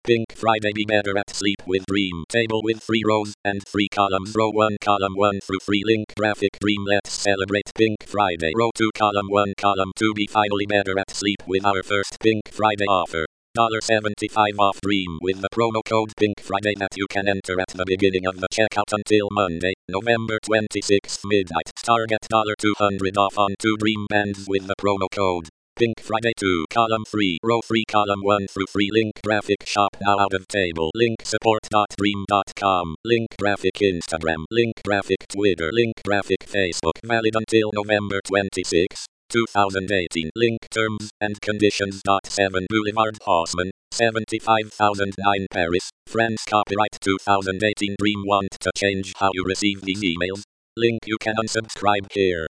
Pink Friday be better at sleep with Dream. Table with 3 rows and 3 columns. Row 1 column 1 through 3 link graphic Dream. Let's celebrate Pink Friday. Row 2 column 1 column 2 be finally better at sleep with our first Pink Friday offer. $75 off Dream with the promo code Pink Friday that you can enter at the beginning of the checkout until Monday, November 26th midnight. Target $200 off on 2 Dream bands with the promo code Pink Friday. 2 column 3 row 3 column 1 through 3 link graphic shop now out of table. Link support.dream.com. Link graphic Instagram. Link graphic Twitter. Link graphic Facebook. Valid until November 26th. 2018. Link terms and conditions. 7 Boulevard Haussmann, 75,009 Paris, France. Copyright 2018. Dream. Want to change how you receive these emails? Link. You can unsubscribe here.